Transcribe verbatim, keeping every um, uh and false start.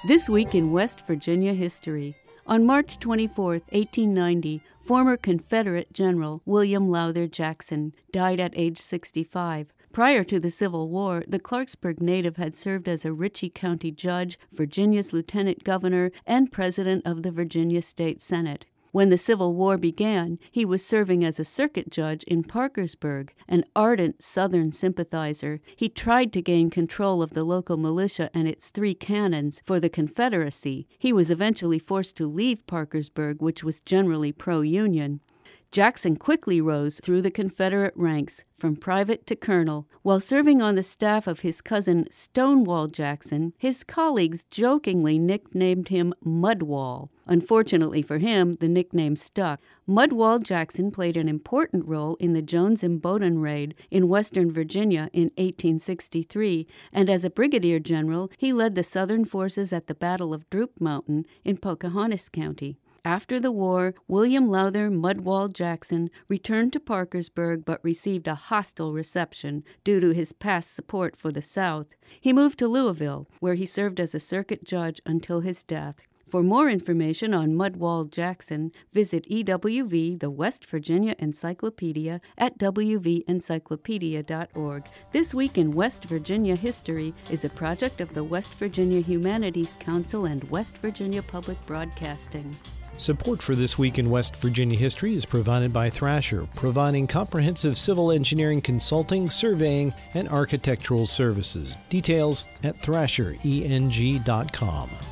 This week in West Virginia history. On March twenty-fourth, eighteen ninety, former Confederate General William Lowther Jackson died at age sixty-five. Prior to the Civil War, the Clarksburg native had served as a Ritchie County judge, Virginia's lieutenant governor, and president of the Virginia State Senate. When the Civil War began, he was serving as a circuit judge in Parkersburg. An ardent Southern sympathizer, he tried to gain control of the local militia and its three cannons for the Confederacy. He was eventually forced to leave Parkersburg, which was generally pro-Union. Jackson quickly rose through the Confederate ranks, from private to colonel. While serving on the staff of his cousin Stonewall Jackson, his colleagues jokingly nicknamed him Mudwall. Unfortunately for him, the nickname stuck. Mudwall Jackson played an important role in the Jones and Bowdoin raid in western Virginia in eighteen sixty-three, and as a brigadier general, he led the Southern forces at the Battle of Droop Mountain in Pocahontas County. After the war, William Lowther Mudwall Jackson returned to Parkersburg but received a hostile reception due to his past support for the South. He moved to Louisville, where he served as a circuit judge until his death. For more information on Mudwall Jackson, visit E W V, the West Virginia Encyclopedia, at w v encyclopedia dot org. This Week in West Virginia History is a project of the West Virginia Humanities Council and West Virginia Public Broadcasting. Support for This Week in West Virginia History is provided by Thrasher, providing comprehensive civil engineering consulting, surveying, and architectural services. Details at thrasher eng dot com.